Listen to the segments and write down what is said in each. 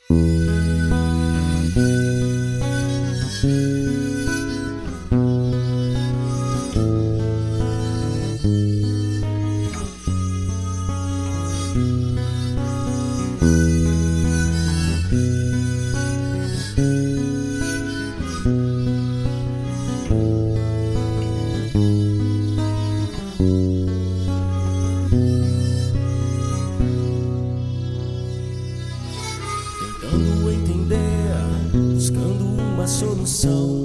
Tentando entender, buscando uma solução,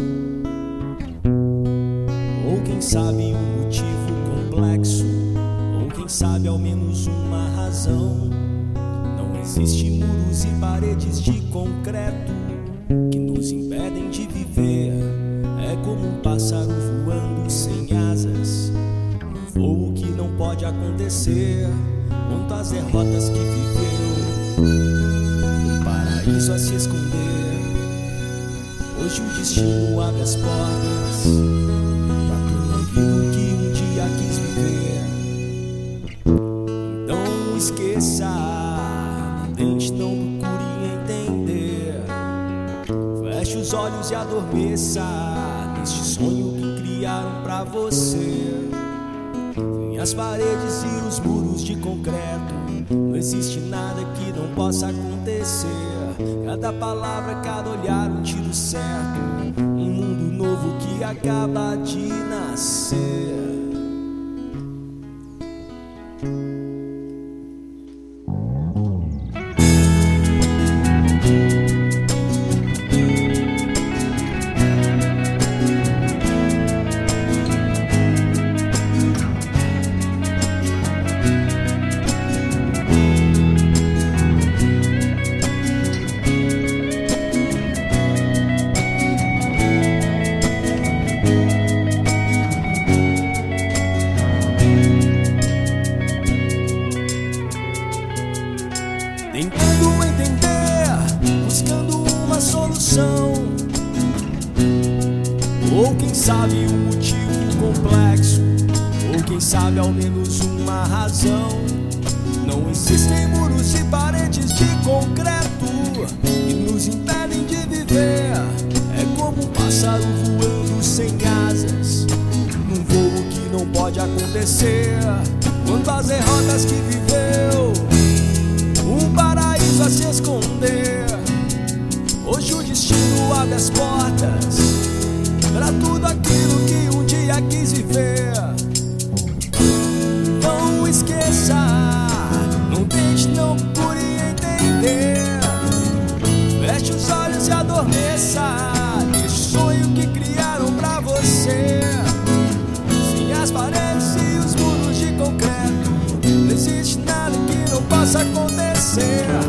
ou quem sabe um motivo complexo, ou quem sabe ao menos uma razão. Não existe muros e paredes de concreto que nos impedem de viver. É como um pássaro voando sem asas, um voo que não pode acontecer. Quanto às derrotas que viveu, a se esconder, hoje o destino abre as portas pra tudo aquilo que um dia quis viver. Então não esqueça, não tente, não procure entender. Feche os olhos e adormeça neste sonho que criaram pra você. Em as paredes e os muros de concreto, não existe nada que não possa acontecer. Cada palavra, cada olhar, um tiro certo, um mundo novo que acaba de nascer. Tentando entender, buscando uma solução, ou quem sabe um motivo complexo, ou quem sabe ao menos uma razão. Não existem muros e paredes de concreto que nos impedem de viver. É como um pássaro voando sem asas, num voo que não pode acontecer. Quanto às derrotas que viveu, um paraíso a se esconder, hoje o destino abre as portas pra tudo aquilo que um dia quis viver. Não esqueça, não tente, não procure entender. Feche os olhos e adormeça neste sonho que criaram pra você. Sem as paredes e os muros de concreto, não existe nada que não possa acontecer.